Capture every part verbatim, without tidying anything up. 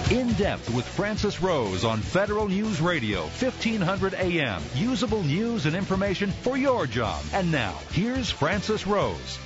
In Depth with Francis Rose on Federal News Radio, fifteen hundred A M. Usable news and information for your job. And now, here's Francis Rose.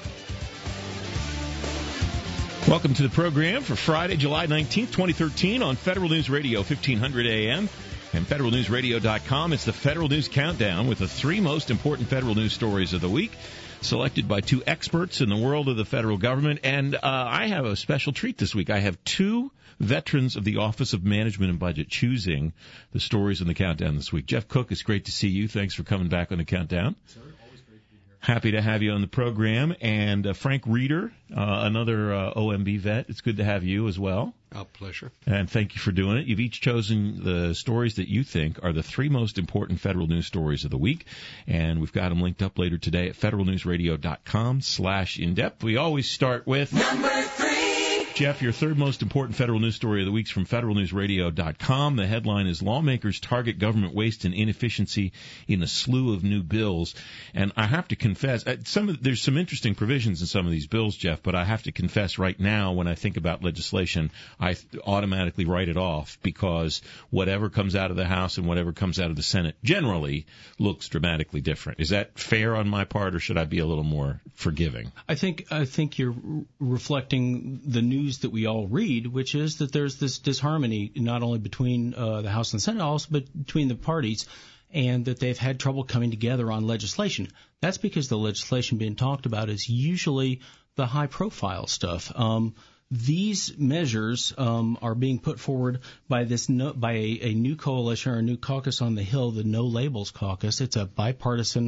Welcome to the program for Friday, July nineteenth, twenty thirteen on Federal News Radio, fifteen hundred A M and federal news radio dot com. It's the Federal News Countdown with the three most important federal news stories of the week, selected by two experts in the world of the federal government. And uh, I have a special treat this week. I have two veterans of the Office of Management and Budget choosing the stories in the Countdown this week. Jeff Cook, it's great to see you. Thanks for coming back on the Countdown. Sir, always great to be here. Happy to have you on the program. And uh, Frank Reeder, uh, another uh, O M B vet. It's good to have you as well. Our pleasure. And thank you for doing it. You've each chosen the stories that you think are the three most important federal news stories of the week. And we've got them linked up later today at federal news radio dot com slash in depth. We always start with number three. Jeff, your third most important federal news story of the week is from federal news radio dot com. The headline is Lawmakers Target Government Waste and Inefficiency in a Slew of New Bills. And I have to confess, some of, there's some interesting provisions in some of these bills, Jeff, but I have to confess right now when I think about legislation, I automatically write it off because whatever comes out of the House and whatever comes out of the Senate generally looks dramatically different. Is that fair on my part, or should I be a little more forgiving? I think I think you're reflecting the news that we all read, which is that there's this disharmony not only between uh, the House and the Senate, also but between the parties, and that they've had trouble coming together on legislation. That's because the legislation being talked about is usually the high-profile stuff. Um, These measures um, are being put forward by this no, by a, a new coalition or a new caucus on the Hill, the No Labels Caucus. It's a bipartisan,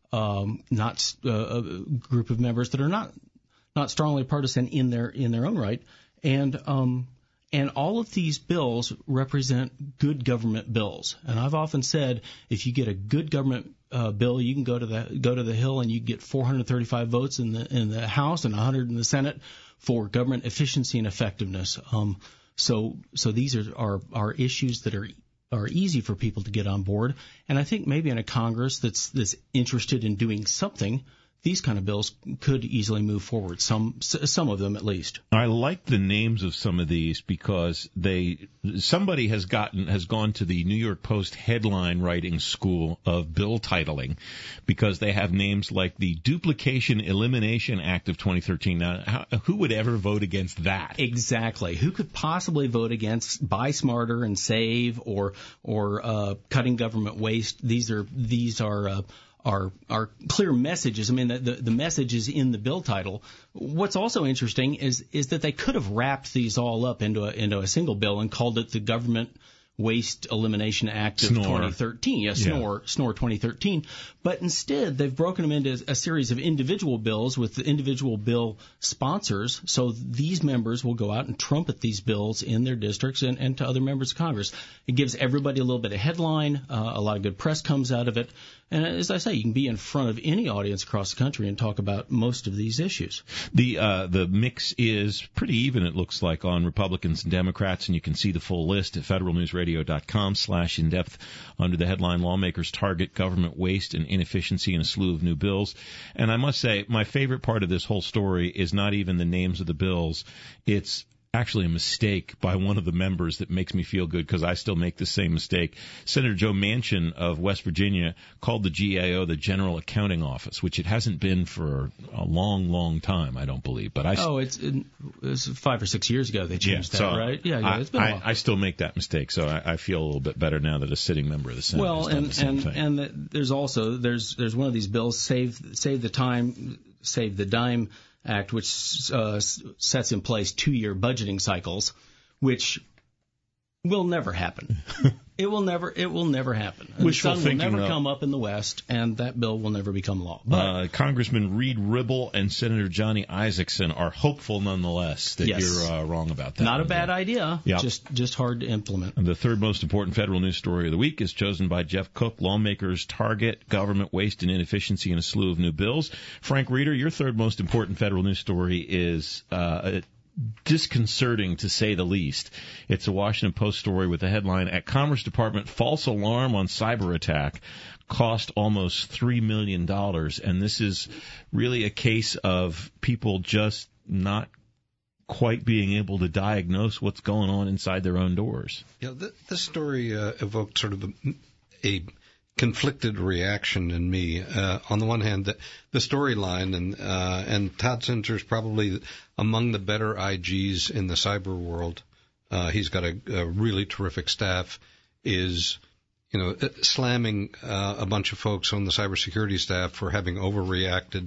um, not uh, a group of members that are not not strongly partisan in their in their own right, and um, and all of these bills represent good government bills. And I've often said, if you get a good government uh, bill, you can go to the go to the Hill and you get four hundred thirty-five votes in the in the House and one hundred in the Senate for government efficiency and effectiveness. Um, so so these are, are are issues that are are easy for people to get on board. And I think maybe in a Congress that's that's interested in doing something, these kind of bills could easily move forward, some some of them at least. I like the names of some of these because they somebody has gotten has gone to the New York Post headline writing school of bill titling because they have names like the Duplication Elimination Act of twenty thirteen. Now, how, who would ever vote against that? Exactly. Who could possibly vote against Buy Smarter and Save or or uh, cutting government waste? These are these are uh, Are, are clear messages. I mean, the, the, the message is in the bill title. What's also interesting is is that they could have wrapped these all up into a, into a single bill and called it the Government Waste Elimination Act of Snore. twenty thirteen. Yeah, Snore, yeah. Snore twenty thirteen. But instead, they've broken them into a series of individual bills with the individual bill sponsors. So these members will go out and trumpet these bills in their districts and, and to other members of Congress. It gives everybody a little bit of headline. Uh, a lot of good press comes out of it. And as I say, you can be in front of any audience across the country and talk about most of these issues. The uh, the mix is pretty even, it looks like, on Republicans and Democrats, and you can see the full list at federal news radio dot com slash in depth under the headline Lawmakers Target Government Waste and Inefficiency in a Slew of New Bills. And I must say, my favorite part of this whole story is not even the names of the bills. It's actually a mistake by one of the members that makes me feel good because I still make the same mistake. Senator Joe Manchin of West Virginia called the G A O the General Accounting Office, which it hasn't been for a long, long time, I don't believe. But I oh, it's, it was five or six years ago they changed yeah, that, so right? Yeah, yeah, it's been I, a while. I, I still make that mistake, so I, I feel a little bit better now that a sitting member of the Senate well, has done and the same and thing. and the, there's also there's there's one of these bills, Save Save the Time, Save the Dime Act, which uh, sets in place two-year budgeting cycles, which will never happen. It will never. It will never happen. The Wishful sun will thinking, never though. come up in the West, and that bill will never become law. But Uh, Congressman Reed Ribble and Senator Johnny Isakson are hopeful nonetheless that Yes. you're uh, wrong about that. not a one. bad idea. Yep. Just just hard to implement. And the third most important federal news story of the week is chosen by Jeff Cook. Lawmakers target government waste and inefficiency in a slew of new bills. Frank Reeder, your third most important federal news story is uh, disconcerting, to say the least. It's a Washington Post story with the headline, "At Commerce Department, false alarm on cyber attack cost almost three million dollars." And this is really a case of people just not quite being able to diagnose what's going on inside their own doors. Yeah, th- this story uh, evoked sort of a, a conflicted reaction in me. Uh, on the one hand, the, the storyline, and uh, and Todd Zinsser is probably among the better I Gs in the cyber world. Uh, he's got a, a really terrific staff. Is you know slamming uh, a bunch of folks on the cybersecurity staff for having overreacted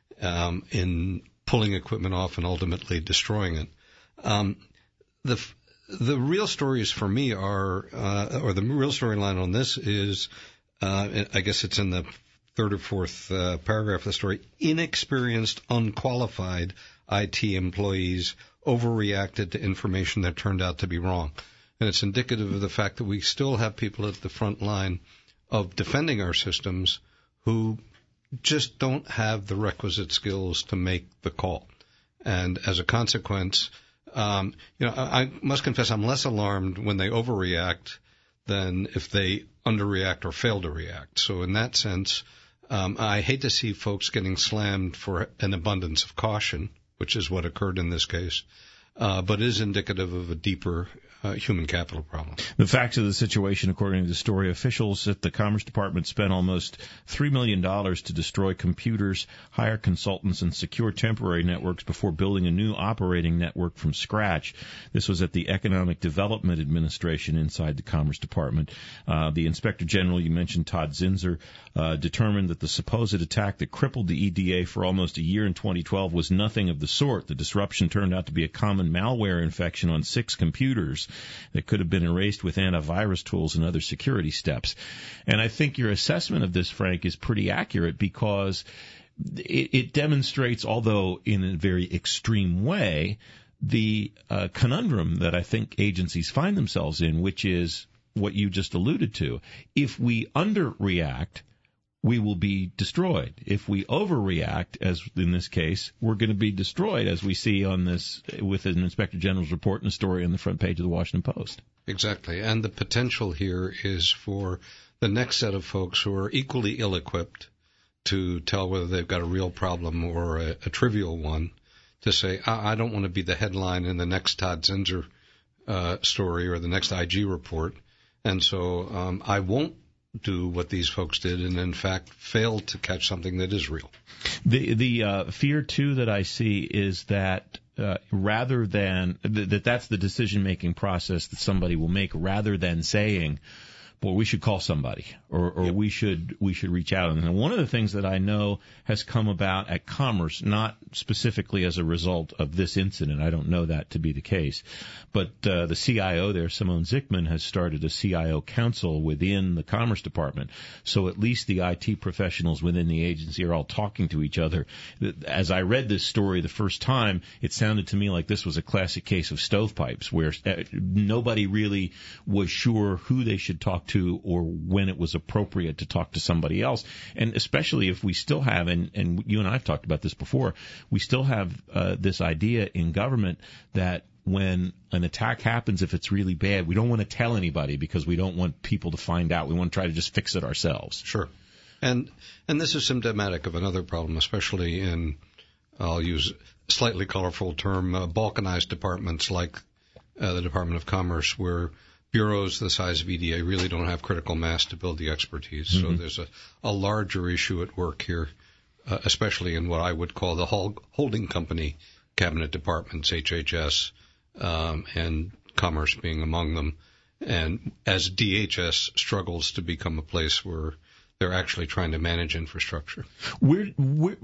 um, in pulling equipment off and ultimately destroying it. Um, the the real stories for me are, uh, or the real storyline on this is, uh, I guess it's in the third or fourth uh, paragraph of the story, inexperienced, unqualified I T employees overreacted to information that turned out to be wrong. And it's indicative of the fact that we still have people at the front line of defending our systems who just don't have the requisite skills to make the call. And as a consequence, um, you know, I, I must confess I'm less alarmed when they overreact than if they underreact or fail to react. So in that sense, um, I hate to see folks getting slammed for an abundance of caution, which is what occurred in this case, uh, but is indicative of a deeper Uh, human capital problem. The facts of the situation, according to the story, officials at the Commerce Department spent almost three million dollars to destroy computers, hire consultants, and secure temporary networks before building a new operating network from scratch. This was at the Economic Development Administration inside the Commerce Department. Uh, the Inspector General, you mentioned Todd Zinsser, uh, determined that the supposed attack that crippled the E D A for almost a year in twenty twelve was nothing of the sort. The disruption turned out to be a common malware infection on six computers that could have been erased with antivirus tools and other security steps. And I think your assessment of this, Frank, is pretty accurate because it, it demonstrates, although in a very extreme way, the uh, conundrum that I think agencies find themselves in, which is what you just alluded to. If we underreact, we will be destroyed. If we overreact, as in this case, we're going to be destroyed, as we see on this with an Inspector General's report and a story on the front page of the Washington Post. Exactly. And the potential here is for the next set of folks who are equally ill-equipped to tell whether they've got a real problem or a, a trivial one, to say, I, I don't want to be the headline in the next Todd Zinsser uh, story or the next I G report, and so um, I won't do what these folks did and, in fact, fail to catch something that is real. The the uh, fear, too, that I see is that uh, rather than th- that that's the decision-making process that somebody will make rather than saying, well, we should call somebody or, or yep. we should we should reach out. And one of the things that I know has come about at Commerce, not specifically as a result of this incident, I don't know that to be the case, but uh, the C I O there, Simone Zickman, has started a C I O council within the Commerce Department. So at least the I T professionals within the agency are all talking to each other. As I read this story the first time, it sounded to me like this was a classic case of stovepipes, where nobody really was sure who they should talk to or when it was appropriate to talk to somebody else. And especially if we still have, and, and you and I have talked about this before, we still have uh, this idea in government that when an attack happens, if it's really bad, we don't want to tell anybody because we don't want people to find out. We want to try to just fix it ourselves. Sure. And and this is symptomatic of another problem, especially in, I'll use a slightly colorful term, uh, balkanized departments like uh, the Department of Commerce, where bureaus the size of E D A really don't have critical mass to build the expertise. Mm-hmm. So there's a, a larger issue at work here, uh, especially in what I would call the holding company cabinet departments, H H S, um, and Commerce being among them. And as D H S struggles to become a place where they're actually trying to manage infrastructure. Where, where,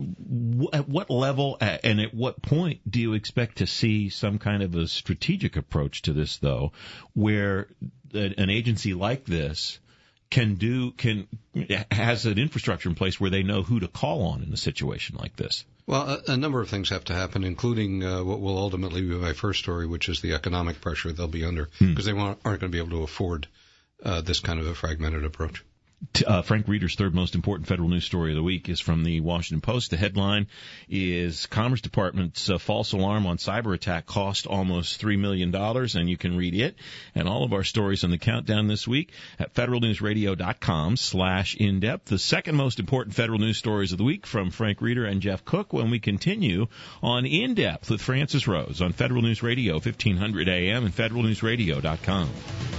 at what level and at what point do you expect to see some kind of a strategic approach to this, though, where an agency like this can do can has an infrastructure in place where they know who to call on in a situation like this? Well, a, a number of things have to happen, including uh, what will ultimately be my first story, which is the economic pressure they'll be under, because hmm. they won't, aren't going to be able to afford uh, this kind of a fragmented approach. Uh, Frank Reeder's third most important federal news story of the week is from the Washington Post. The headline is Commerce Department's uh, false alarm on cyber attack cost almost three million dollars, and you can read it and all of our stories on the countdown this week at federalnewsradio.com slash in-depth. The second most important federal news stories of the week from Frank Reeder and Jeff Cook when we continue on In-Depth with Francis Rose on Federal News Radio, fifteen hundred A M and federal news radio dot com.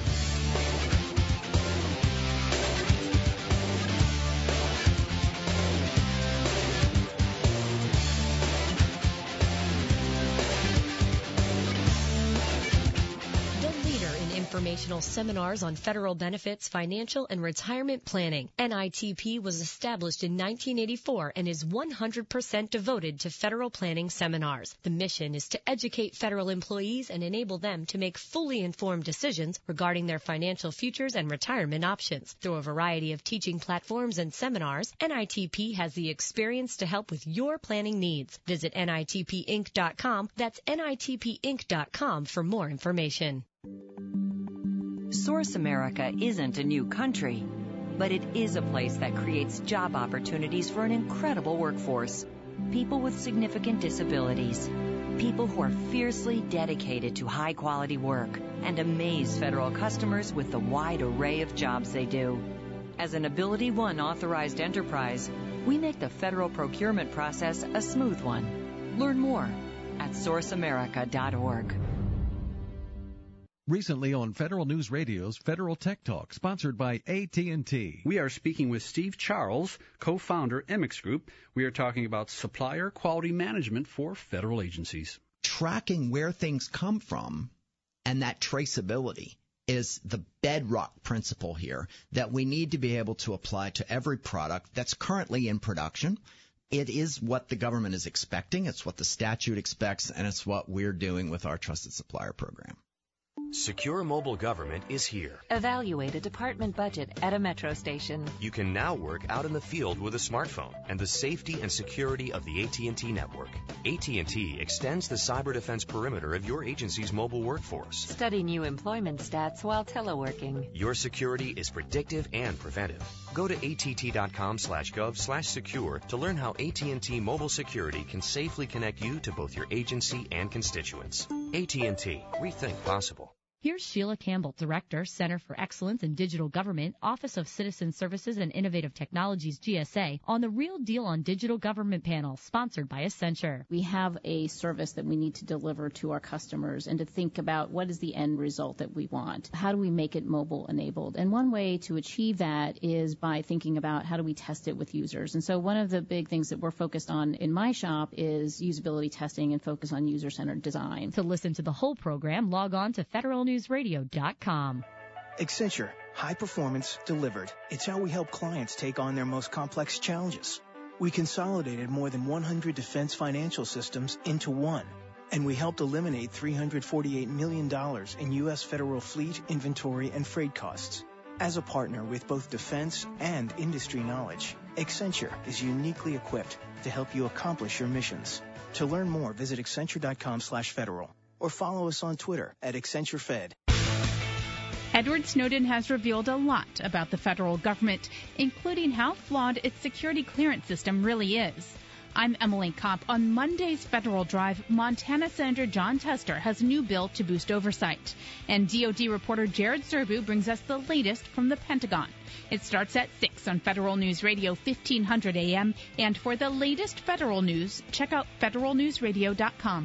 Informational seminars on federal benefits, financial, and retirement planning. N I T P was established in nineteen eighty-four and is one hundred percent devoted to federal planning seminars. The mission is to educate federal employees and enable them to make fully informed decisions regarding their financial futures and retirement options. Through a variety of teaching platforms and seminars, N I T P has the experience to help with your planning needs. Visit N I T P Inc dot com. That's N I T P Inc dot com for more information. Source America isn't a new country, but it is a place that creates job opportunities for an incredible workforce. People with significant disabilities, people who are fiercely dedicated to high-quality work, and amaze federal customers with the wide array of jobs they do. As an Ability One authorized enterprise, we make the federal procurement process a smooth one. Learn more at source america dot org. Recently on Federal News Radio's Federal Tech Talk, sponsored by A T and T. We are speaking with Steve Charles, co-founder, M X Group. We are talking about supplier quality management for federal agencies. Tracking where things come from and that traceability is the bedrock principle here that we need to be able to apply to every product that's currently in production. It is what the government is expecting, it's what the statute expects, and it's what we're doing with our Trusted Supplier Program. Secure Mobile Government is here. Evaluate a department budget at a metro station. You can now work out in the field with a smartphone and the safety and security of the A T and T network. A T and T extends the cyber defense perimeter of your agency's mobile workforce. Study new employment stats while teleworking. Your security is predictive and preventive. Go to att.com slash gov slash secure to learn how A T and T Mobile Security can safely connect you to both your agency and constituents. A T and T. Rethink possible. Here's Sheila Campbell, Director, Center for Excellence in Digital Government, Office of Citizen Services and Innovative Technologies, G S A, on the Real Deal on Digital Government panel, sponsored by Accenture. We have a service that we need to deliver to our customers and to think about what is the end result that we want. How do we make it mobile enabled? And one way to achieve that is by thinking about how do we test it with users. And so one of the big things that we're focused on in my shop is usability testing and focus on user-centered design. To listen to the whole program, log on to federal news radio dot com. Accenture, high performance delivered. It's how we help clients take on their most complex challenges. We consolidated more than one hundred defense financial systems into one, and we helped eliminate three hundred forty-eight million dollars in U S federal fleet, inventory, and freight costs. As a partner with both defense and industry knowledge, Accenture is uniquely equipped to help you accomplish your missions. To learn more, visit accenture.com slash federal or follow us on Twitter at AccentureFed. Edward Snowden has revealed a lot about the federal government, including how flawed its security clearance system really is. I'm Emily Kopp. On Monday's Federal Drive, Montana Senator John Tester has a new bill to boost oversight. And D O D reporter Jared Serbu brings us the latest from the Pentagon. It starts at six on Federal News Radio, fifteen hundred A M. And for the latest federal news, check out federal news radio dot com.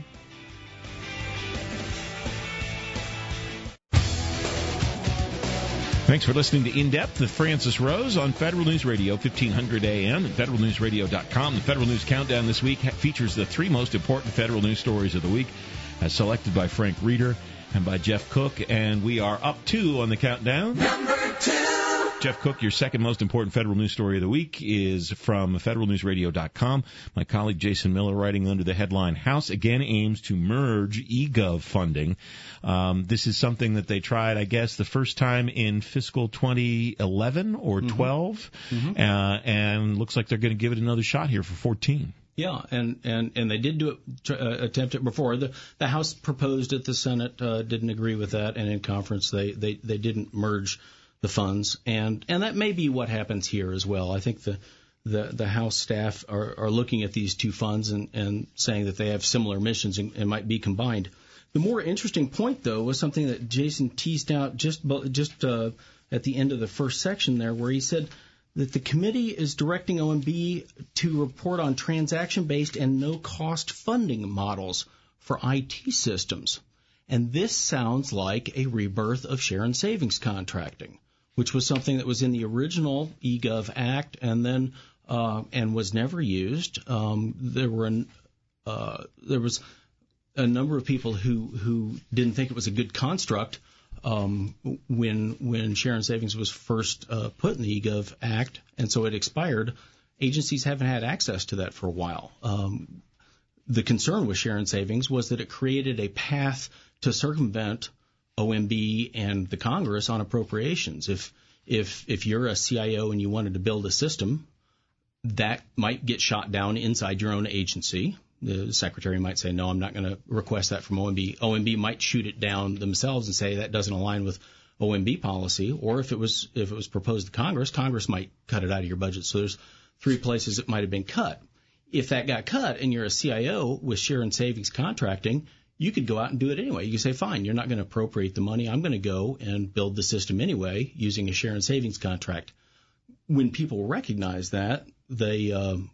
Thanks for listening to In Depth with Francis Rose on Federal News Radio, fifteen hundred A M and federal news radio dot com. The Federal News Countdown this week features the three most important federal news stories of the week, as selected by Frank Reeder and by Jeff Cook. And we are up two on the countdown. Number two. Jeff Cook, your second most important federal news story of the week is from federal news radio dot com. My colleague Jason Miller writing under the headline, House Again Aims to Merge eGov Funding. Um, this is something that they tried, I guess, the first time in fiscal twenty eleven or twelve, mm-hmm. uh, and looks like they're going to give it another shot here for fourteen. Yeah, and, and, and they did do it, uh, attempt it before. The the House proposed it, the Senate uh, didn't agree with that, and in conference they, they, they didn't merge the funds, and and that may be what happens here as well. I think the the, the House staff are, are looking at these two funds and, and saying that they have similar missions and, and might be combined. The more interesting point, though, was something that Jason teased out just just uh, at the end of the first section there, where he said that the committee is directing O M B to report on transaction-based and no-cost funding models for I T systems. And this sounds like a rebirth of share and savings contracting, which was something that was in the original eGov Act and then uh, and was never used. Um, there were an, uh, there was a number of people who, who didn't think it was a good construct um, when when share and savings was first uh, put in the eGov Act, and so it expired. Agencies haven't had access to that for a while. Um, the concern with share and savings was that it created a path to circumvent O M B and the Congress on appropriations. If if if you're a C I O and you wanted to build a system, that might get shot down inside your own agency. The secretary might say, no, I'm not going to request that from O M B. O M B might shoot it down themselves and say that doesn't align with O M B policy. Or if it was if it was proposed to Congress, Congress might cut it out of your budget. So there's three places it might have been cut. If that got cut and you're a C I O with share and savings contracting, you could go out and do it anyway. You could say, fine, you're not going to appropriate the money. I'm going to go and build the system anyway using a share and savings contract. When people recognize that, they um,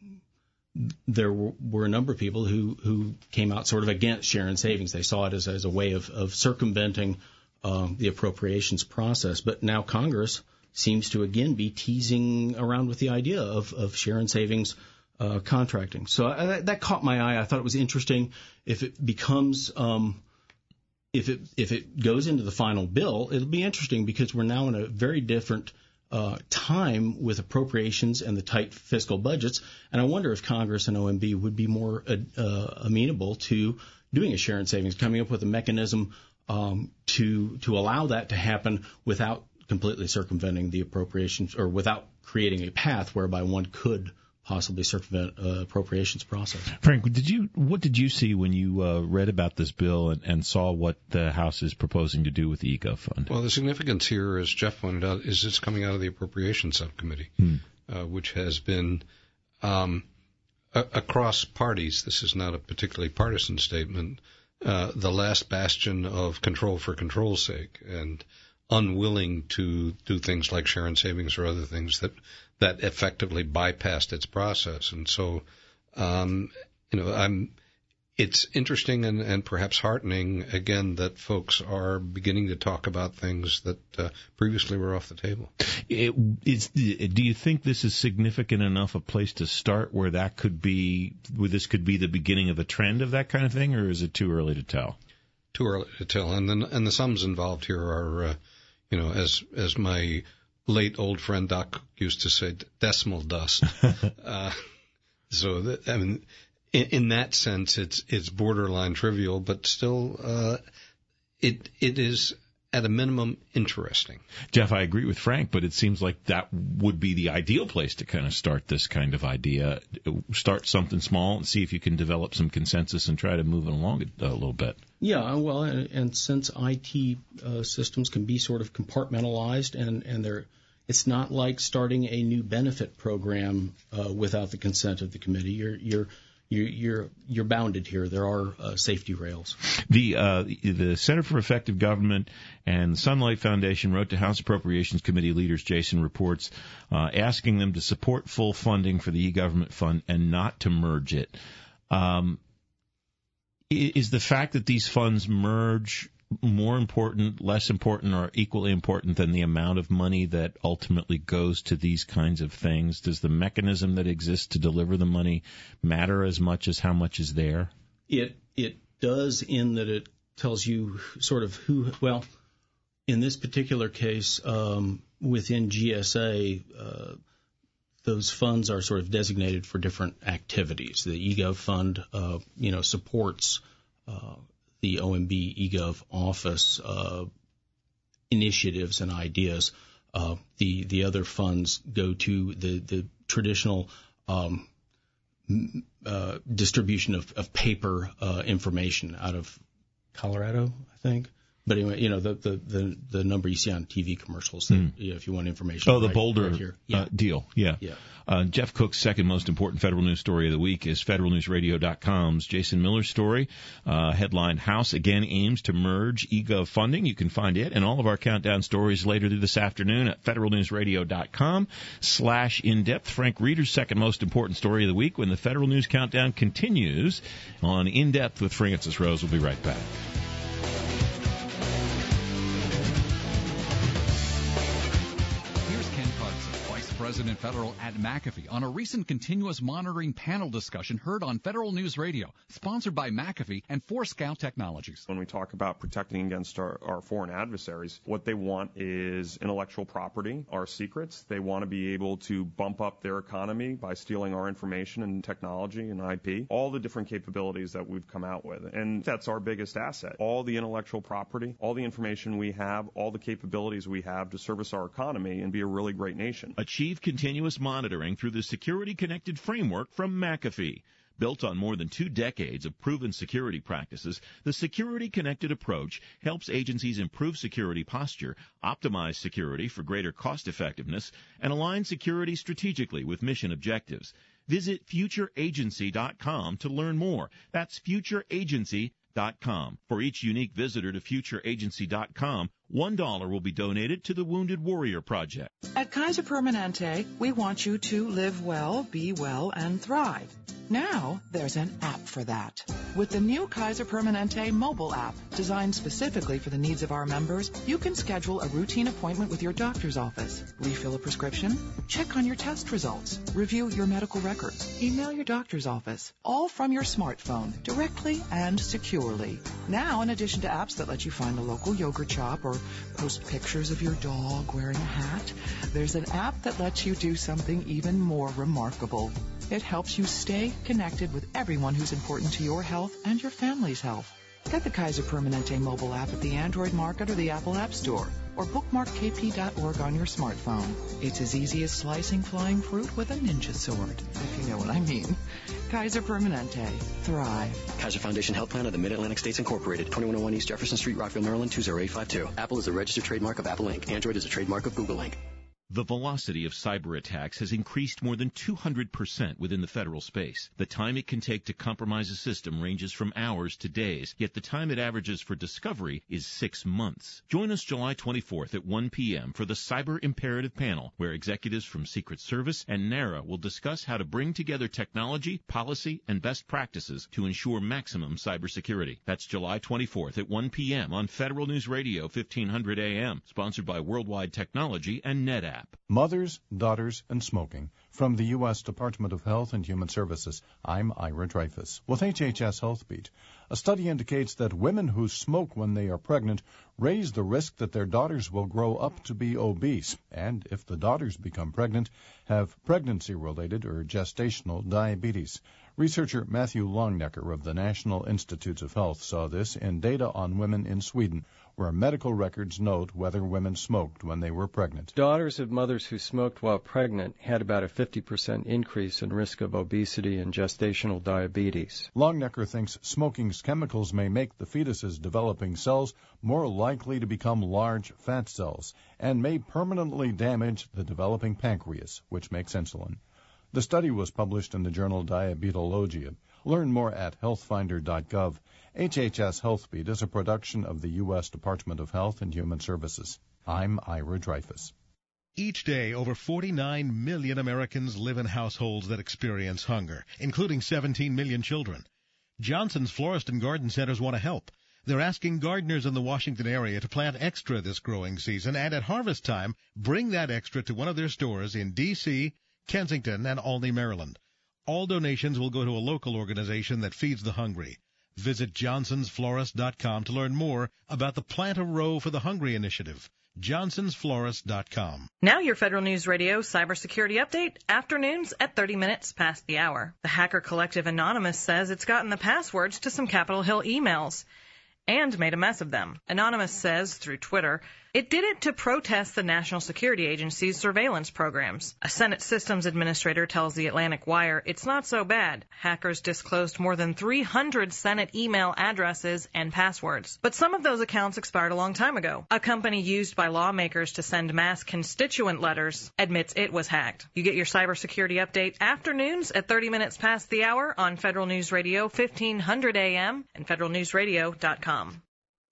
there were, were a number of people who, who came out sort of against share and savings. They saw it as, as a way of, of circumventing um, the appropriations process. But now Congress seems to, again, be teasing around with the idea of, of share and savings Uh, contracting. So I, that, that caught my eye. I thought it was interesting. If it becomes, um, if it if it goes into the final bill, it'll be interesting because we're now in a very different uh, time with appropriations and the tight fiscal budgets. And I wonder if Congress and O M B would be more uh, amenable to doing a share and savings, coming up with a mechanism um, to to allow that to happen without completely circumventing the appropriations or without creating a path whereby one could possibly circumvent uh, appropriations process. Frank, did you what did you see when you uh, read about this bill and, and saw what the House is proposing to do with the eGov fund? Well, the significance here, as Jeff pointed out, is it's coming out of the Appropriations Subcommittee, hmm. uh, which has been um, a- across parties. This is not a particularly partisan statement. Uh, the last bastion of control for control's sake, and unwilling to do things like share and savings or other things that that effectively bypassed its process. And so, um, you know, I'm, it's interesting and, and perhaps heartening, again, that folks are beginning to talk about things that uh, previously were off the table. It, it's, do you think this is significant enough a place to start where that could be, where this could be the beginning of a trend of that kind of thing, or is it too early to tell? Too early to tell. And then, and the sums involved here are, uh, you know, as, as my late old friend Doc used to say, decimal dust. uh, so, that, I mean, in, in that sense, it's it's borderline trivial, but still, uh, it it is at a minimum interesting. Jeff, I agree with Frank, but it seems like that would be the ideal place to kind of start this kind of idea. Start something small and see if you can develop some consensus and try to move it along a, a little bit. Yeah, well, and, and since I T uh, systems can be sort of compartmentalized, and, and they're, it's not like starting a new benefit program uh, without the consent of the committee. You're you're you're you're, you're bounded here. There are uh, safety rails. The uh, the Center for Effective Government and the Sunlight Foundation wrote to House Appropriations Committee leaders, Jason reports, uh, asking them to support full funding for the e-government fund and not to merge it. Um, Is the fact that these funds merge more important, less important, or equally important than the amount of money that ultimately goes to these kinds of things? Does the mechanism that exists to deliver the money matter as much as how much is there? It it does, in that it tells you sort of who, well, in this particular case, um, within G S A, uh, those funds are sort of designated for different activities. The eGov fund, uh, you know, supports uh, the O M B eGov office uh, initiatives and ideas. Uh, the the other funds go to the the traditional um, uh, distribution of, of paper uh, information out of Colorado, I think. But anyway, you know, the, the, the, the number you see on T V commercials, that, mm. you know, if you want information. Oh, the right, Boulder right here. Yeah. Uh, deal. Yeah. yeah. Uh, Jeff Cook's second most important federal news story of the week is Federal News Radio dot com's Jason Miller's story, uh, headlined House Again Aims to Merge eGov Funding. You can find it and all of our countdown stories later this afternoon at Federal News Radio dot com slash in-depth. Frank Reeder's second most important story of the week when the Federal News Countdown continues on In-Depth with Francis Rose. We'll be right back. President Federal at McAfee on a recent continuous monitoring panel discussion heard on Federal News Radio, sponsored by McAfee and Forescout Technologies. When we talk about protecting against our, our foreign adversaries, what they want is intellectual property, our secrets. They want to be able to bump up their economy by stealing our information and technology and I P, all the different capabilities that we've come out with. And that's our biggest asset. All the intellectual property, all the information we have, all the capabilities we have to service our economy and be a really great nation. Achieve continuous monitoring through the Security Connected framework from McAfee. Built on more than two decades of proven security practices, the Security Connected approach helps agencies improve security posture, optimize security for greater cost effectiveness, and align security strategically with mission objectives. Visit future agency dot com to learn more. That's future agency dot com. For each unique visitor to future agency dot com, one dollar will be donated to the Wounded Warrior Project. At Kaiser Permanente, we want you to live well, be well, and thrive. Now, there's an app for that. With the new Kaiser Permanente mobile app, designed specifically for the needs of our members, you can schedule a routine appointment with your doctor's office, refill a prescription, check on your test results, review your medical records, email your doctor's office, all from your smartphone, directly and securely. Now, in addition to apps that let you find a local yogurt shop or post pictures of your dog wearing a hat, there's an app that lets you do something even more remarkable. It helps you stay connected with everyone who's important to your health and your family's health. Get the Kaiser Permanente mobile app at the Android Market or the Apple App Store, or bookmark k p dot org on your smartphone. It's as easy as slicing flying fruit with a ninja sword, if you know what I mean. Kaiser Permanente. Thrive. Kaiser Foundation Health Plan of the Mid-Atlantic States Incorporated, twenty-one oh one East Jefferson Street, Rockville, Maryland, two zero eight five two. Apple is a registered trademark of Apple Incorporated. Android is a trademark of Google Incorporated. The velocity of cyber attacks has increased more than two hundred percent within the federal space. The time it can take to compromise a system ranges from hours to days, yet the time it averages for discovery is six months. Join us July twenty-fourth at one p.m. for the Cyber Imperative Panel, where executives from Secret Service and NARA will discuss how to bring together technology, policy, and best practices to ensure maximum cybersecurity. That's July twenty-fourth at one p.m. on Federal News Radio fifteen hundred A M, sponsored by Worldwide Technology and NetApp. Mothers, Daughters, and Smoking. From the U S Department of Health and Human Services, I'm Ira Dreyfus. With H H S Health Beat, a study indicates that women who smoke when they are pregnant raise the risk that their daughters will grow up to be obese, and if the daughters become pregnant, have pregnancy-related or gestational diabetes. Researcher Matthew Longnecker of the National Institutes of Health saw this in data on women in Sweden, where medical records note whether women smoked when they were pregnant. Daughters of mothers who smoked while pregnant had about a fifty percent increase in risk of obesity and gestational diabetes. Longnecker thinks smoking's chemicals may make the fetus's developing cells more likely to become large fat cells and may permanently damage the developing pancreas, which makes insulin. The study was published in the journal Diabetologia. Learn more at health finder dot gov. H H S Healthbeat is a production of the U S Department of Health and Human Services. I'm Ira Dreyfus. Each day, over forty-nine million Americans live in households that experience hunger, including seventeen million children. Johnson's Florist and Garden Centers want to help. They're asking gardeners in the Washington area to plant extra this growing season, and at harvest time, bring that extra to one of their stores in D C, Kensington, and Albany, Maryland. All donations will go to a local organization that feeds the hungry. Visit johnsons florist dot com to learn more about the Plant a Row for the Hungry initiative. johnsons florist dot com. Now your Federal News Radio cybersecurity update, afternoons at thirty minutes past the hour. The hacker collective Anonymous says it's gotten the passwords to some Capitol Hill emails. and made a mess of them. Anonymous says through Twitter, it did it to protest the National Security Agency's surveillance programs. A Senate Systems Administrator tells the Atlantic Wire it's not so bad. Hackers disclosed more than three hundred Senate email addresses and passwords. But some of those accounts expired a long time ago. A company used by lawmakers to send mass constituent letters admits it was hacked. You get your cybersecurity update afternoons at thirty minutes past the hour on Federal News Radio fifteen hundred A M and federal news radio dot com.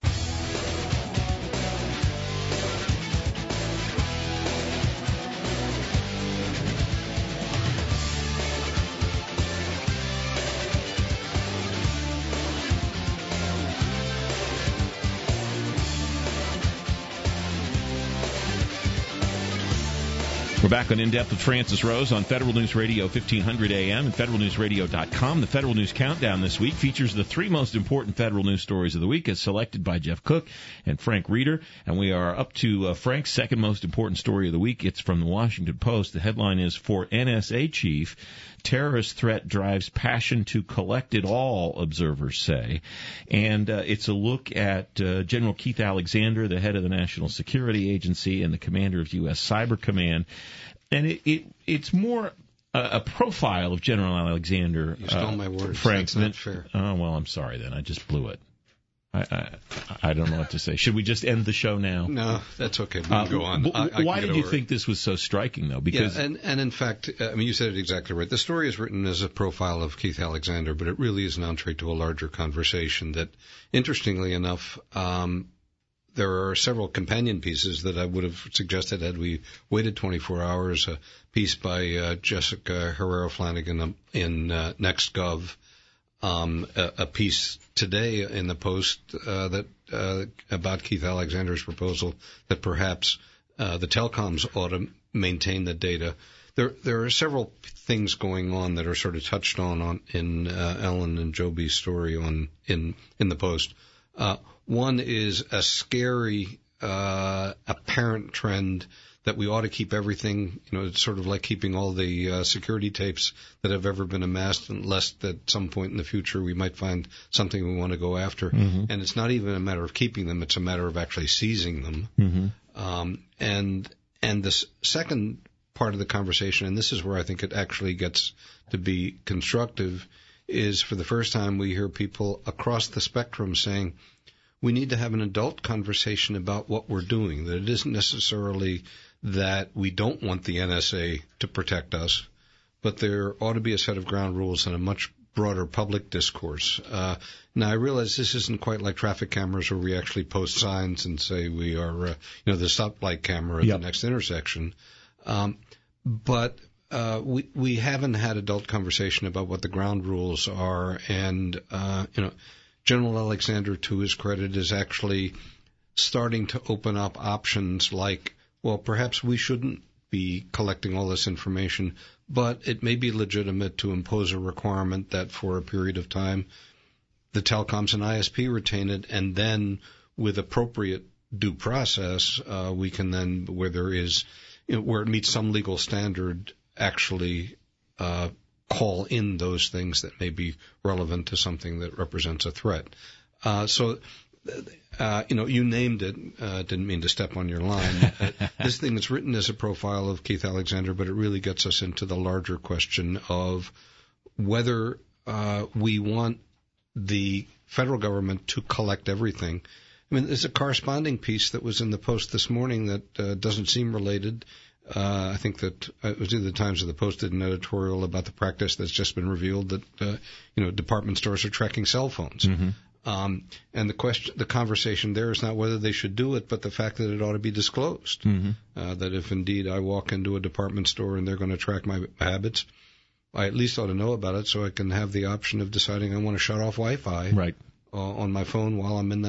We're back on In Depth with Francis Rose on Federal News Radio fifteen hundred A M and federal news radio dot com. The Federal News Countdown this week features the three most important federal news stories of the week as selected by Jeff Cook and Frank Reeder. And we are up to uh, Frank's second most important story of the week. It's from the Washington Post. The headline is, For N S A Chief, Terrorist Threat Drives Passion to Collect It All, observers say. And uh, it's a look at uh, General Keith Alexander, the head of the National Security Agency and the commander of U S Cyber Command. And it, it it's more a, a profile of General Alexander. You stole uh, my words. Frank, That's not fair. Oh, well, I'm sorry then. I just blew it. I, I I don't know what to say. Should we just end the show now? No, that's okay. We can uh, go on. W- I, I why did you it. think this was so striking, though? Because yeah, and, and in fact, I mean, you said it exactly right. The story is written as a profile of Keith Alexander, but it really is an entree to a larger conversation that, interestingly enough, um, there are several companion pieces that I would have suggested had we waited twenty-four hours. A piece by uh, Jessica Herrera Flanagan in uh, NextGov, um, a, a piece today in the Post uh, that uh, about Keith Alexander's proposal that perhaps uh, the telecoms ought to maintain the data. There, there are several things going on that are sort of touched on, on in uh, Ellen and Joby's story on in in the Post. Uh, One is a scary, uh, apparent trend that we ought to keep everything, you know, it's sort of like keeping all the uh, security tapes that have ever been amassed, unless at some point in the future we might find something we want to go after. Mm-hmm. And it's not even a matter of keeping them, it's a matter of actually seizing them. Mm-hmm. Um, and and the second part of the conversation, and this is where I think it actually gets to be constructive, is for the first time we hear people across the spectrum saying, we need to have an adult conversation about what we're doing, that it isn't necessarily that we don't want the N S A to protect us, but there ought to be a set of ground rules and a much broader public discourse. Uh, now, I realize this isn't quite like traffic cameras where we actually post signs and say we are, uh, you know, the stoplight camera at yep. the next intersection. Um, but uh, we we haven't had adult conversation about what the ground rules are, and uh, you know, General Alexander, to his credit, is actually starting to open up options like, well, perhaps we shouldn't be collecting all this information, but it may be legitimate to impose a requirement that for a period of time the telecoms and I S P retain it, and then with appropriate due process, uh, we can then, where there is, you know, where it meets some legal standard, actually uh, call in those things that may be relevant to something that represents a threat. Uh, so, uh, you know, you named it. Uh, didn't mean to step on your line. uh, this thing is written as a profile of Keith Alexander, but it really gets us into the larger question of whether uh, we want the federal government to collect everything. I mean, there's a corresponding piece that was in the Post this morning that uh, doesn't seem related. Uh, I think that uh, it was either the Times or the Post did an editorial about the practice that's just been revealed that, uh, you know, department stores are tracking cell phones. Mm-hmm. Um, and the question, the conversation there is not whether they should do it, but the fact that it ought to be disclosed. Mm-hmm. Uh, that if indeed I walk into a department store and they're going to track my habits, I at least ought to know about it so I can have the option of deciding I want to shut off Wi-Fi right. uh, on my phone while I'm in that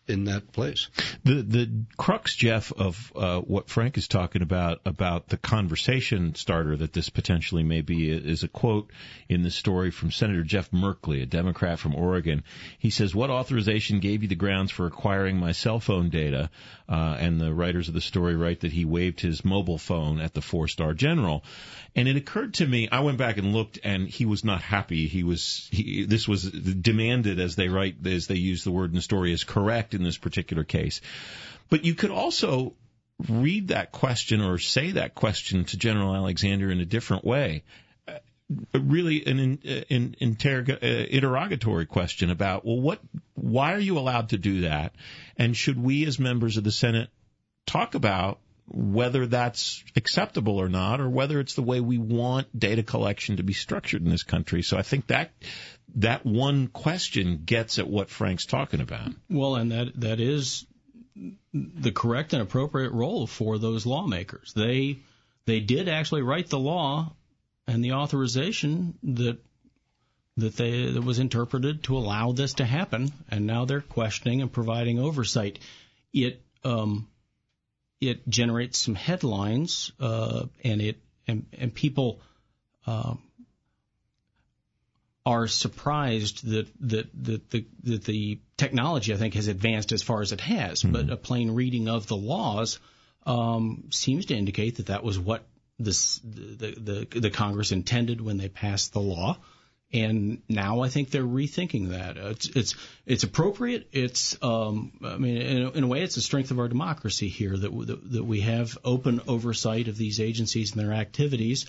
in that place. The the crux, Jeff, of uh, what Frank is talking about, about the conversation starter that this potentially may be, is a quote in the story from Senator Jeff Merkley, a Democrat from Oregon. He says, "What authorization gave you the grounds for acquiring my cell phone data?" Uh, and the writers of the story write that he waived his mobile phone at the four-star general. And it occurred to me, I went back and looked, and he was not happy. He was, he, this was demanded, as they write, as they use the word in the story, as correct in this particular case. But you could also read that question or say that question to General Alexander in a different way. Uh, really an in, in, interrog- uh, interrogatory question about, well, what, why are you allowed to do that? And should we as members of the Senate talk about whether that's acceptable or not, or whether it's the way we want data collection to be structured in this country? So I think that that one question gets at what Frank's talking about. Well, and that that is the correct and appropriate role for those lawmakers. They they did actually write the law and the authorization that that they that was interpreted to allow this to happen, and now they're questioning and providing oversight. It um it generates some headlines, uh, and it and, and people uh, are surprised that that that the that the technology, I think, has advanced as far as it has. Mm-hmm. But a plain reading of the laws um, seems to indicate that that was what this the, the the Congress intended when they passed the law. And now I think they're rethinking that. It's it's it's appropriate. It's um, I mean, in a, in a way, it's the strength of our democracy here that, that that we have open oversight of these agencies and their activities.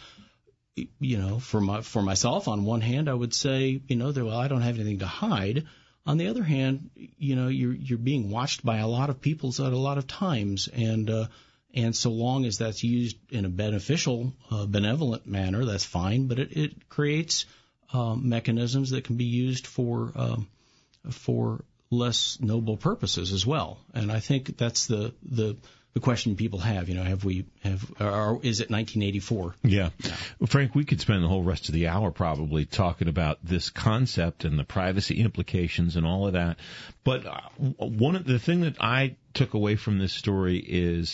You know, for my for myself, on one hand, I would say, you know, that, well, I don't have anything to hide. On the other hand, you know, you're you're being watched by a lot of people at a lot of times, and uh, and so long as that's used in a beneficial, uh, benevolent manner, that's fine. But it, it creates Um, mechanisms that can be used for um, for less noble purposes as well, and I think that's the the, the question people have. You know, have we have or is it nineteen eighty-four? Yeah, no. Well, Frank, we could spend the whole rest of the hour probably talking about this concept and the privacy implications and all of that. But one of the thing that I took away from this story is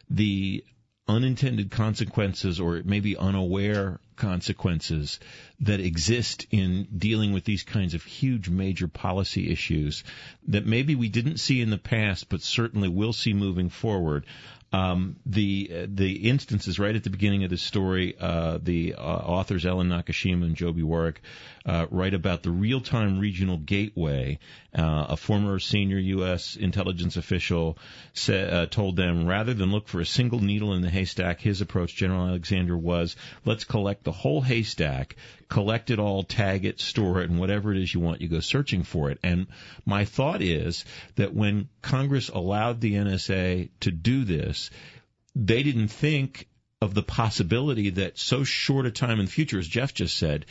the unintended consequences, or maybe unaware consequences, that exist in dealing with these kinds of huge major policy issues that maybe we didn't see in the past, but certainly will see moving forward. Um, the uh, the instances right at the beginning of the story, uh, the uh, authors Ellen Nakashima and Joby Warwick uh, write about the real-time regional gateway. Uh, a former senior U S intelligence official sa- uh, told them, rather than look for a single needle in the haystack, his approach, General Alexander, was, let's collect the whole haystack, collect it all, tag it, store it, and whatever it is you want, you go searching for it. And my thought is that when Congress allowed the N S A to do this, they didn't think of the possibility that so short a time in the future, as Jeff just said,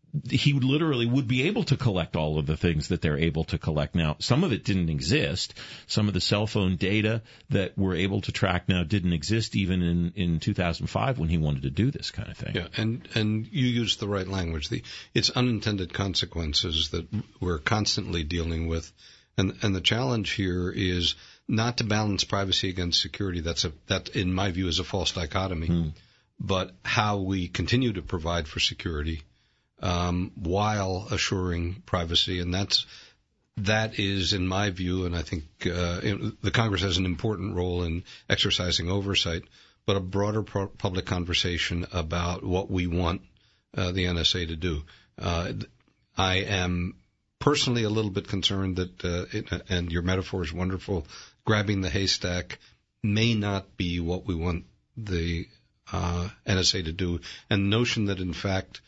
he literally would be able to collect all of the things that they're able to collect now. Some of it didn't exist. Some of the cell phone data that we're able to track now didn't exist even in, in two thousand five when he wanted to do this kind of thing. Yeah, and, and you used the right language. The, it's unintended consequences that we're constantly dealing with. And, and the challenge here is not to balance privacy against security. That's a, that, in my view, is a false dichotomy. Hmm. But how we continue to provide for security Um, while assuring privacy, and that's that is, in my view, and I think uh, in, the Congress has an important role in exercising oversight, but a broader pro- public conversation about what we want uh, the N S A to do. Uh, I am personally a little bit concerned that, uh, it, and your metaphor is wonderful, grabbing the haystack may not be what we want the uh, N S A to do, and the notion that, in fact,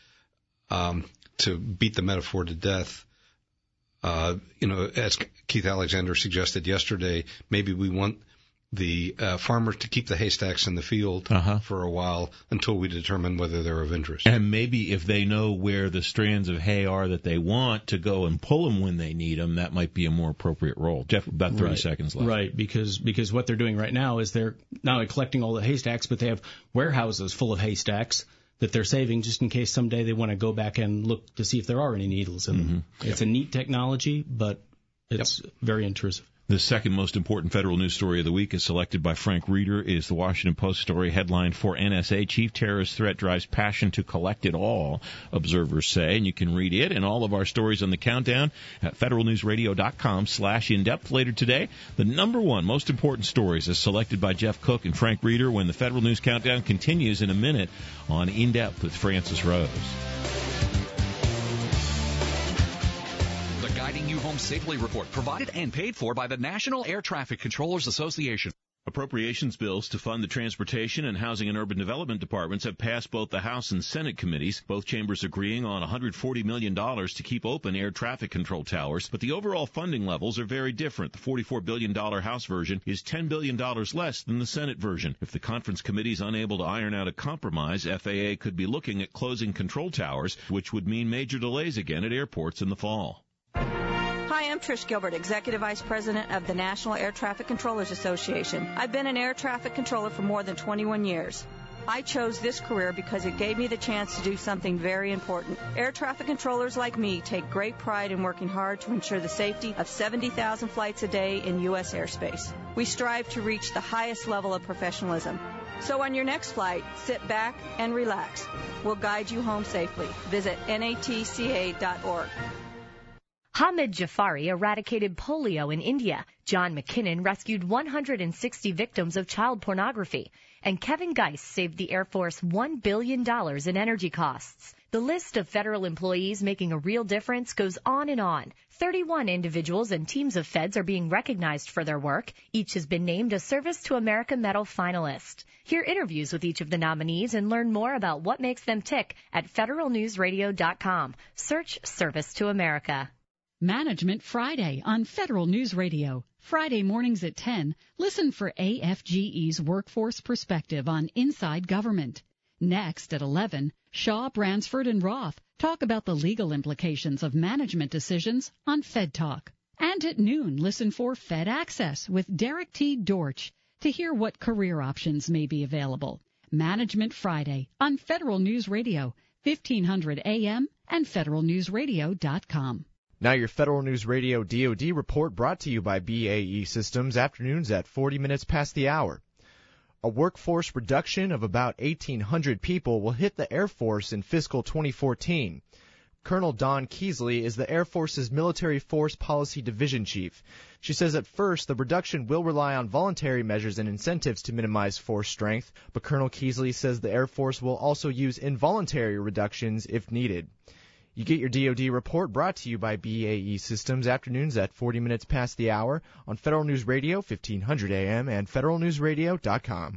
Um, to beat the metaphor to death, uh, you know, as Keith Alexander suggested yesterday, maybe we want the uh, farmers to keep the haystacks in the field uh-huh. for a while until we determine whether they're of interest. And maybe if they know where the strands of hay are that they want, to go and pull them when they need them, that might be a more appropriate role. Jeff, about thirty right. seconds left. Right, because because what they're doing right now is they're not only collecting all the haystacks, but they have warehouses full of haystacks that they're saving just in case someday they want to go back and look to see if there are any needles in them. Mm-hmm. It's yep. a neat technology, but it's yep. very intrusive. The second most important federal news story of the week is selected by Frank Reeder. It is the Washington Post story headlined for N S A. Chief terrorist threat drives passion to collect it all, observers say. And you can read it and all of our stories on the countdown at federalnewsradio.com slash in-depth later today. The number one most important stories is selected by Jeff Cook and Frank Reeder when the Federal News Countdown continues in a minute on In-Depth with Francis Rose. Guiding You Home Safely report, provided and paid for by the National Air Traffic Controllers Association. Appropriations bills to fund the Transportation and Housing and Urban Development Departments have passed both the House and Senate committees, both chambers agreeing on one hundred forty million dollars to keep open air traffic control towers, but the overall funding levels are very different. The forty-four billion dollars House version is ten billion dollars less than the Senate version. If the conference committee is unable to iron out a compromise, F A A could be looking at closing control towers, which would mean major delays again at airports in the fall. Hi, I'm Trish Gilbert, Executive Vice President of the National Air Traffic Controllers Association. I've been an air traffic controller for more than twenty-one years. I chose this career because it gave me the chance to do something very important. Air traffic controllers like me take great pride in working hard to ensure the safety of seventy thousand flights a day in U S airspace. We strive to reach the highest level of professionalism. So on your next flight, sit back and relax. We'll guide you home safely. Visit N A T C A dot org. Hamid Jafari eradicated polio in India. John McKinnon rescued one hundred sixty victims of child pornography. And Kevin Geist saved the Air Force one billion dollars in energy costs. The list of federal employees making a real difference goes on and on. thirty-one individuals and teams of feds are being recognized for their work. Each has been named a Service to America Medal finalist. Hear interviews with each of the nominees and learn more about what makes them tick at federal news radio dot com. Search Service to America. Management Friday on Federal News Radio. Friday mornings at ten, listen for A F G E's Workforce Perspective on Inside Government. Next at eleven, Shaw, Bransford, and Roth talk about the legal implications of management decisions on Fed Talk. And at noon, listen for Fed Access with Derek T. Dortch to hear what career options may be available. Management Friday on Federal News Radio, fifteen hundred A M and federal news radio dot com. Now your Federal News Radio D O D report brought to you by B A E Systems, afternoons at forty minutes past the hour. A workforce reduction of about eighteen hundred people will hit the Air Force in fiscal twenty fourteen. Colonel Dawn Keasley is the Air Force's Military Force Policy Division Chief. She says at first the reduction will rely on voluntary measures and incentives to minimize force strength, but Colonel Keasley says the Air Force will also use involuntary reductions if needed. You get your D O D report brought to you by B A E Systems, afternoons at forty minutes past the hour on Federal News Radio, fifteen hundred A M and federal news radio dot com.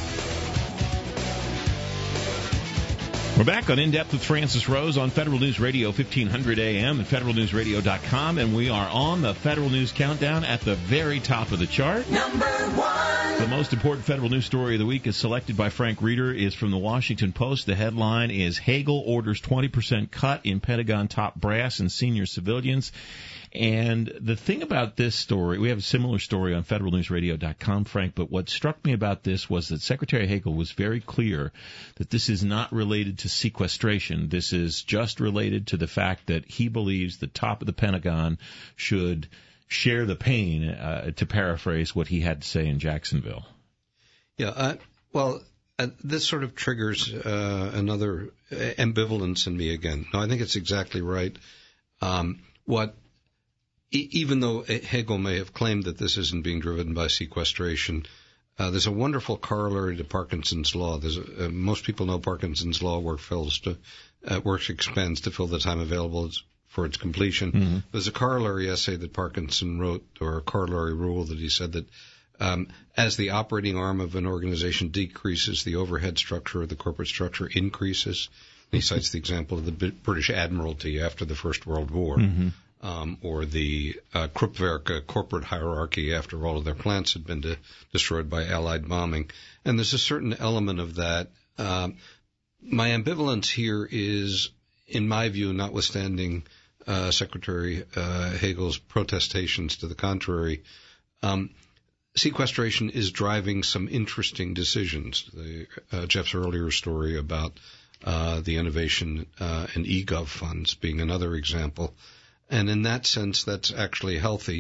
We're back on In-Depth with Francis Rose on Federal News Radio, fifteen hundred A M and federal news radio dot com, and we are on the Federal News Countdown at the very top of the chart. Number one. The most important federal news story of the week is selected by Frank Reeder, is from the Washington Post. The headline is Hagel orders twenty percent cut in Pentagon top brass and senior civilians. And the thing about this story, we have a similar story on federal news radio dot com, Frank, but what struck me about this was that Secretary Hagel was very clear that this is not related to sequestration. This is just related to the fact that he believes the top of the Pentagon should share the pain, uh, to paraphrase what he had to say in Jacksonville. Yeah, uh, well, uh, this sort of triggers uh, another ambivalence in me again. No, I think it's exactly right. Um, what Even though Hagel may have claimed that this isn't being driven by sequestration, uh, there's a wonderful corollary to Parkinson's law. There's a, uh, most people know Parkinson's law, work fills to, uh, work expends to fill the time available for its completion. Mm-hmm. There's a corollary essay that Parkinson wrote, or a corollary rule that he said that um, as the operating arm of an organization decreases, the overhead structure or the corporate structure increases. And he cites the example of the British Admiralty after the First World War. Mm-hmm. Um, or the uh, Kruppwerke corporate hierarchy after all of their plants had been de- destroyed by Allied bombing. And there's a certain element of that. Um, my ambivalence here is, in my view, notwithstanding uh, Secretary uh, Hagel's protestations to the contrary, um, sequestration is driving some interesting decisions. The, uh, Jeff's earlier story about uh, the innovation uh, and e-gov funds being another example. And in that sense, that's actually healthy.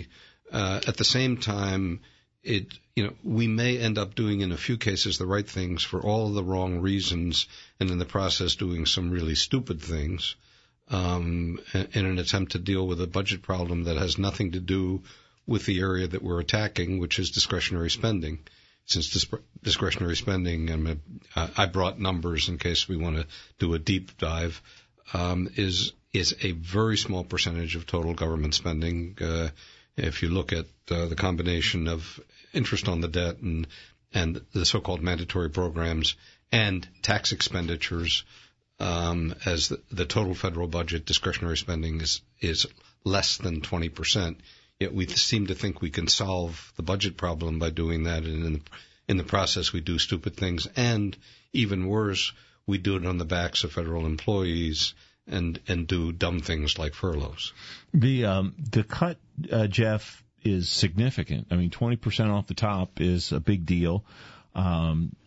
Uh, at the same time, it, you know, we may end up doing in a few cases the right things for all of the wrong reasons, and in the process doing some really stupid things, um, in an attempt to deal with a budget problem that has nothing to do with the area that we're attacking, which is discretionary spending. Since dis- discretionary spending, I, mean, uh, I brought numbers in case we want to do a deep dive, um, is is a very small percentage of total government spending. Uh, if you look at uh, the combination of interest on the debt and and the so-called mandatory programs and tax expenditures, um, as the, the total federal budget, discretionary spending is is less than twenty percent. Yet we seem to think we can solve the budget problem by doing that, and in the, in the process we do stupid things, and even worse, we do it on the backs of federal employees and and do dumb things like furloughs. The um, the cut, uh, Jeff, is significant. I mean, twenty percent off the top is a big deal, um,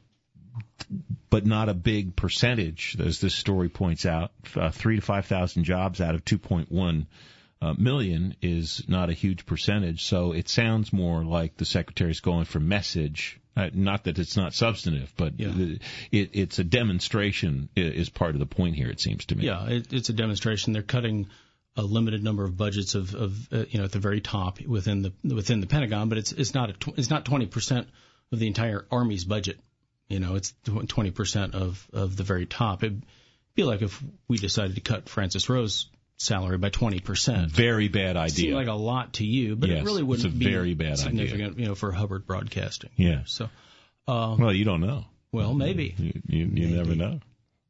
but not a big percentage, as this story points out. Uh, three to five thousand jobs out of two point one. Uh, million is not a huge percentage, so it sounds more like the Secretary's going for message. Uh, not that it's not substantive, but yeah. the, it, it's a demonstration is part of the point here, it seems to me. Yeah, it, it's a demonstration. They're cutting a limited number of budgets of, of uh, you know, at the very top within the within the Pentagon, but it's it's not a tw- it's not twenty percent of the entire Army's budget. You know, it's twenty percent of of the very top. It'd be like if we decided to cut Francis Rowe's salary by twenty percent. Very bad idea. Seemed like a lot to you, but yes, it really wouldn't it's a be very bad significant, idea. you know, for Hubbard Broadcasting. Yeah. So, um, well, you don't know. Well, maybe. You, you, you maybe. never know.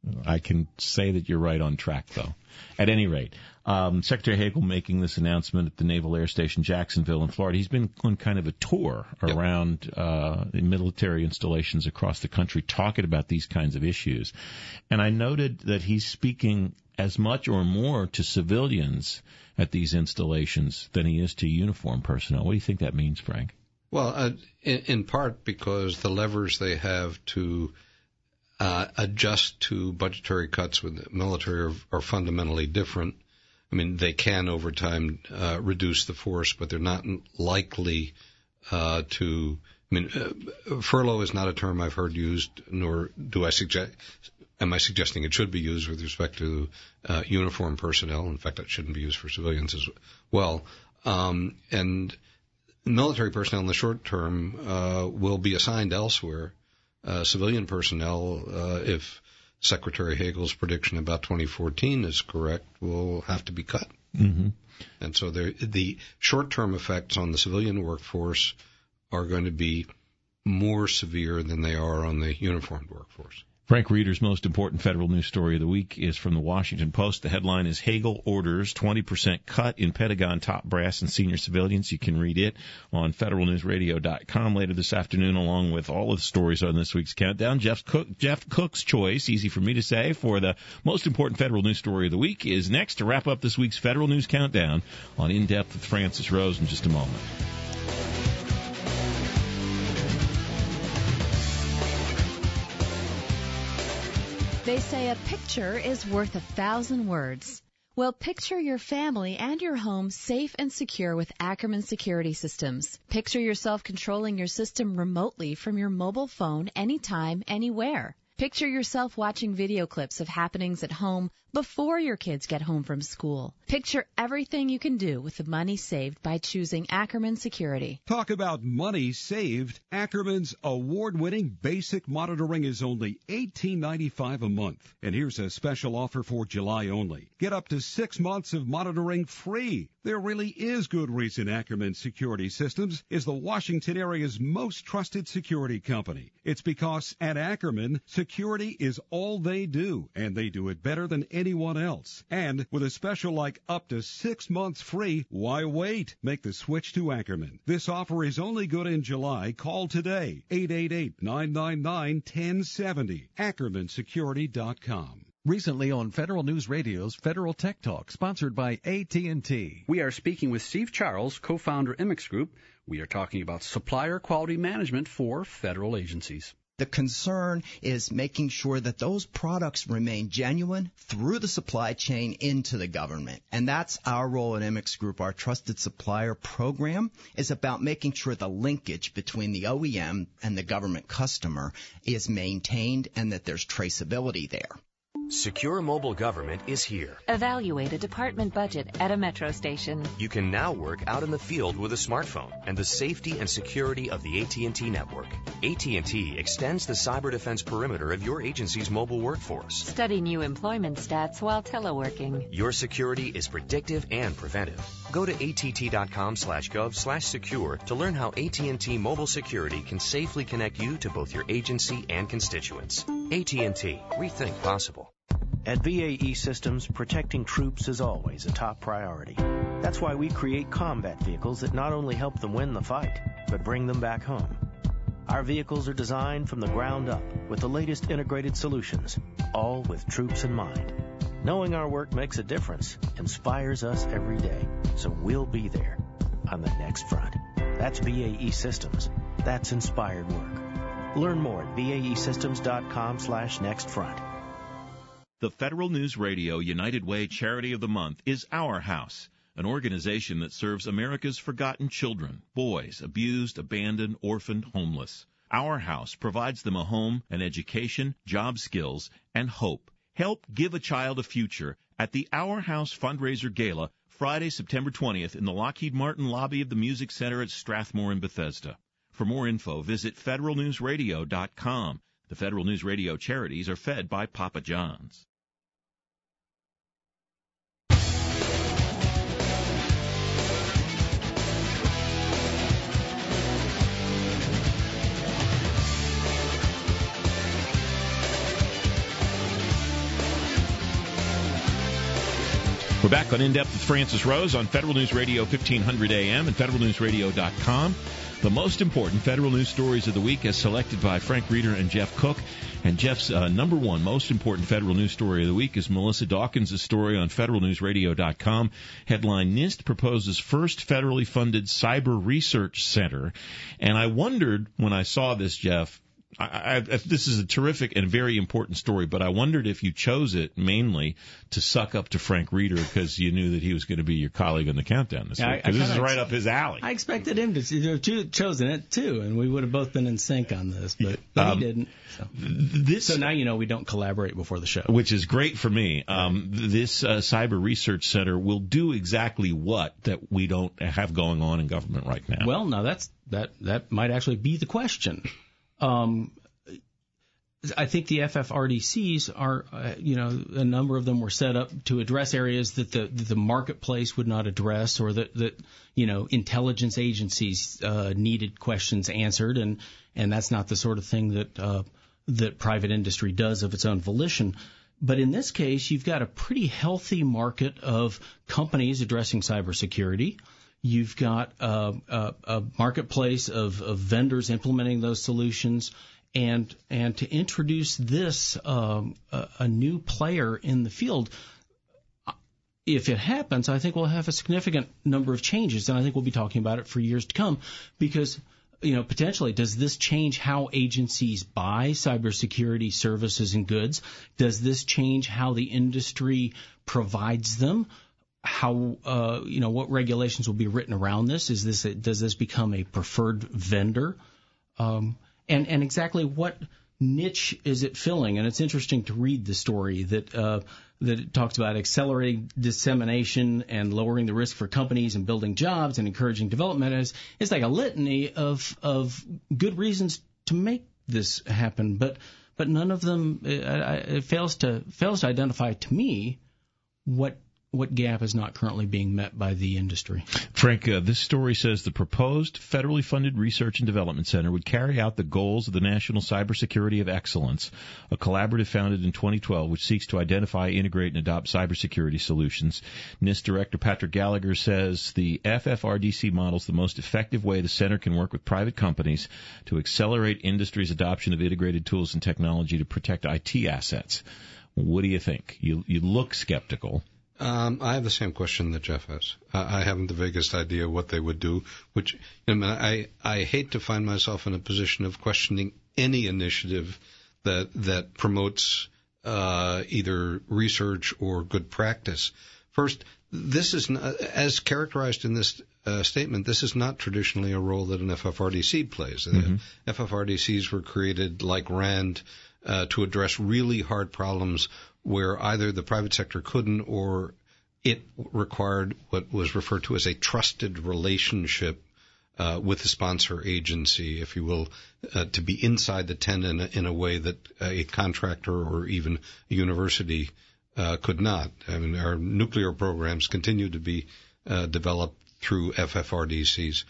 I can say that you're right on track, though. At any rate, um, Secretary Hagel making this announcement at the Naval Air Station Jacksonville in Florida. He's been on kind of a tour yep. around uh, military installations across the country talking about these kinds of issues. And I noted that he's speaking as much or more to civilians at these installations than he is to uniformed personnel. What do you think that means, Frank? Well, uh, in, in part because the levers they have to uh, adjust to budgetary cuts with the military are, are fundamentally different. I mean, they can over time uh, reduce the force, but they're not likely uh, to. I mean, uh, furlough is not a term I've heard used, nor do I suggest. Am I suggesting it should be used with respect to uh, uniformed personnel? In fact, it shouldn't be used for civilians as well. Um, and military personnel in the short term uh, will be assigned elsewhere. Uh, civilian personnel, uh, if Secretary Hagel's prediction about twenty fourteen is correct, will have to be cut. Mm-hmm. And so the short-term effects on the civilian workforce are going to be more severe than they are on the uniformed workforce. Frank Reeder's most important federal news story of the week is from the Washington Post. The headline is Hagel orders twenty percent cut in Pentagon top brass and senior civilians. You can read it on federal news radio dot com later this afternoon, along with all of the stories on this week's countdown. Jeff, Cook, Jeff Cook's choice, easy for me to say, for the most important federal news story of the week is next to wrap up this week's Federal News Countdown on In Depth with Francis Rose in just a moment. They say a picture is worth a thousand words. Well, picture your family and your home safe and secure with Ackerman Security Systems. Picture yourself controlling your system remotely from your mobile phone anytime, anywhere. Picture yourself watching video clips of happenings at home before your kids get home from school. Picture everything you can do with the money saved by choosing Ackerman Security. Talk about money saved. Ackerman's award-winning basic monitoring is only eighteen ninety-five a month. And here's a special offer for July only. Get up to six months of monitoring free. There really is good reason Ackerman Security Systems is the Washington area's most trusted security company. It's because at Ackerman, security is all they do, and they do it better than anyone else. And with a special like up to six months free, why wait? Make the switch to Ackerman. This offer is only good in July. Call today, eight eight eight, nine nine nine, one oh seven oh, ackerman security dot com. Recently on Federal News Radio's Federal Tech Talk, sponsored by A T and T. We are speaking with Steve Charles, co-founder Immix Group. We are talking about supplier quality management for federal agencies. The concern is making sure that those products remain genuine through the supply chain into the government. And that's our role at M X Group. Our Trusted Supplier program is about making sure the linkage between the O E M and the government customer is maintained and that there's traceability there. Secure Mobile Government is here. Evaluate a department budget at a metro station. You can now work out in the field with a smartphone and the safety and security of the A T and T network. A T and T extends the cyber defense perimeter of your agency's mobile workforce. Study new employment stats while teleworking. Your security is predictive and preventive. Go to att.com slash gov slash secure to learn how A T and T Mobile Security can safely connect you to both your agency and constituents. A T and T. Rethink possible. At B A E Systems, protecting troops is always a top priority. That's why we create combat vehicles that not only help them win the fight, but bring them back home. Our vehicles are designed from the ground up with the latest integrated solutions, all with troops in mind. Knowing our work makes a difference inspires us every day, so we'll be there on the next front. That's B A E Systems. That's inspired work. Learn more at baesystems.com slash next front. The Federal News Radio United Way Charity of the Month is Our House, an organization that serves America's forgotten children, boys, abused, abandoned, orphaned, homeless. Our House provides them a home, an education, job skills, and hope. Help give a child a future at the Our House Fundraiser Gala, Friday, September twentieth, in the Lockheed Martin lobby of the Music Center at Strathmore in Bethesda. For more info, visit federal news radio dot com. The Federal News Radio charities are fed by Papa John's. We're back on In Depth with Francis Rose on Federal News Radio fifteen hundred A M and federal news radio dot com. The most important federal news stories of the week as selected by Frank Reeder and Jeff Cook. And Jeff's uh, number one most important federal news story of the week is Melissa Dawkins' story on federal news radio dot com. Headline, NIST proposes first federally funded cyber research center. And I wondered when I saw this, Jeff, I, I, this is a terrific and very important story, but I wondered if you chose it mainly to suck up to Frank Reeder because you knew that he was going to be your colleague on the countdown this yeah, week. Because this is right ex- up his alley. I expected him to have chosen it too, and we would have both been in sync on this, but, but um, he didn't. So. This, so now you know we don't collaborate before the show, which is great for me. Um, this uh, Cyber Research Center will do exactly what that we don't have going on in government right now. Well, now that's that that might actually be the question. Um, I think the F F R D Cs are, uh, you know, a number of them were set up to address areas that the that the marketplace would not address, or that, that you know, intelligence agencies uh, needed questions answered, and and that's not the sort of thing that uh, that private industry does of its own volition. But in this case, you've got a pretty healthy market of companies addressing cybersecurity. You've got uh, a, a marketplace of, of vendors implementing those solutions. And and to introduce this um, a, a new player in the field, if it happens, I think we'll have a significant number of changes, and I think we'll be talking about it for years to come. Because, you know, potentially, does this change how agencies buy cybersecurity services and goods? Does this change how the industry provides them? How uh, you know what regulations will be written around this? Is this a, does this become a preferred vendor? Um, And, and exactly what niche is it filling? And it's interesting to read the story that uh, that it talks about accelerating dissemination and lowering the risk for companies and building jobs and encouraging development. It's, it's like a litany of of good reasons to make this happen, but but none of them it, it fails to fails to identify to me what. What gap is not currently being met by the industry? Frank, uh, this story says the proposed federally funded research and development center would carry out the goals of the National Cybersecurity of Excellence, a collaborative founded in twenty twelve which seeks to identify, integrate, and adopt cybersecurity solutions. NIST Director Patrick Gallagher says the F F R D C model is the most effective way the center can work with private companies to accelerate industry's adoption of integrated tools and technology to protect I T assets. What do you think? You, you look skeptical. Um, I have the same question that Jeff has. Uh, I haven't the vaguest idea what they would do, which, I mean, I, I hate to find myself in a position of questioning any initiative that that promotes uh, either research or good practice. First, this is not, as characterized in this uh, statement, this is not traditionally a role that an F F R D C plays. Mm-hmm. F F R D Cs were created like RAND uh, to address really hard problems where either the private sector couldn't or it required what was referred to as a trusted relationship uh, with the sponsor agency, if you will, uh, to be inside the tent in a, in a way that a contractor or even a university uh, could not. I mean, our nuclear programs continue to be uh, developed through F F R D Cs.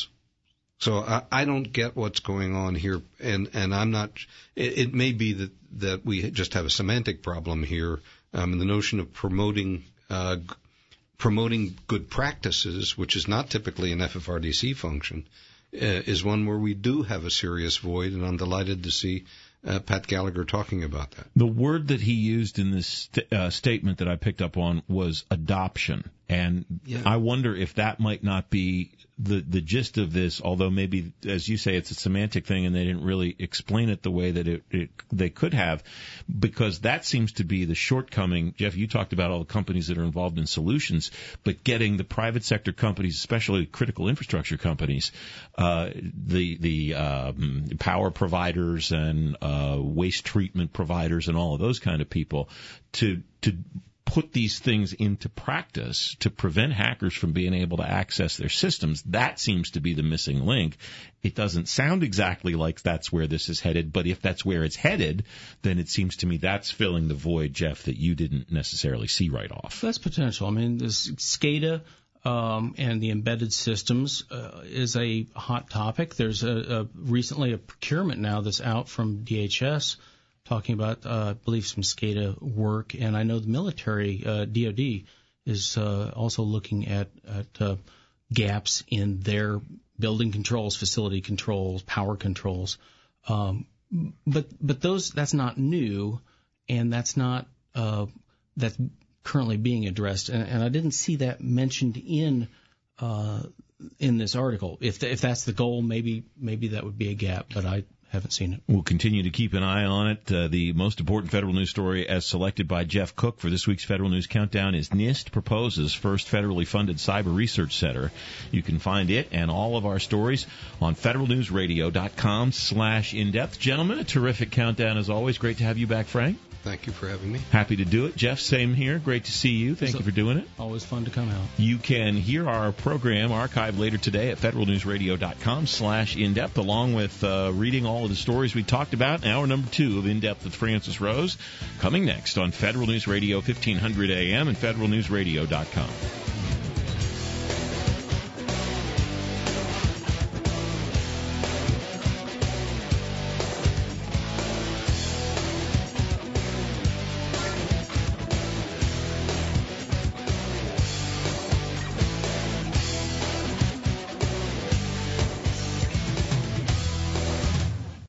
So I, I don't get what's going on here, and, and I'm not. It, it may be that, that we just have a semantic problem here, um, and the notion of promoting uh, g- promoting good practices, which is not typically an F F R D C function, uh, is one where we do have a serious void, and I'm delighted to see uh, Pat Gallagher talking about that. The word that he used in this st- uh, statement that I picked up on was adoption, and yeah. I wonder if that might not be the the gist of this, although maybe, as you say, it's a semantic thing and they didn't really explain it the way that it, it they could have, because that seems to be the shortcoming. Jeff, you talked about all the companies that are involved in solutions, but getting the private sector companies, especially critical infrastructure companies, uh, the the um, power providers and uh, waste treatment providers and all of those kind of people to to put these things into practice to prevent hackers from being able to access their systems. That seems to be the missing link. It doesn't sound exactly like that's where this is headed, but if that's where it's headed, then it seems to me that's filling the void, Jeff, that you didn't necessarily see right off. That's potential. I mean, this SCADA um, and the embedded systems uh, is a hot topic. There's a, a recently a procurement now that's out from D H S talking about, uh, I believe, some SCADA work, and I know the military, uh, D O D, is uh, also looking at, at uh, gaps in their building controls, facility controls, power controls. Um, but but those that's not new, and that's not uh, that's currently being addressed, and, and I didn't see that mentioned in uh, in this article. If the, if that's the goal, maybe maybe that would be a gap, but I haven't seen it. We'll continue to keep an eye on it. Uh, the most important federal news story, as selected by Jeff Cook for this week's Federal News Countdown, is NIST proposes first federally funded cyber research center. You can find it and all of our stories on federalnewsradio.com slash in-depth. Gentlemen, a terrific countdown as always. Great to have you back, Frank. Thank you for having me. Happy to do it. Jeff, same here. Great to see you. Thank you for doing it. Always fun to come out. You can hear our program archived later today at federalnewsradio.com slash in-depth, along with uh, reading all of the stories we talked about. Hour number two of In-Depth with Francis Rose, coming next on Federal News Radio fifteen hundred A M and federal news radio dot com.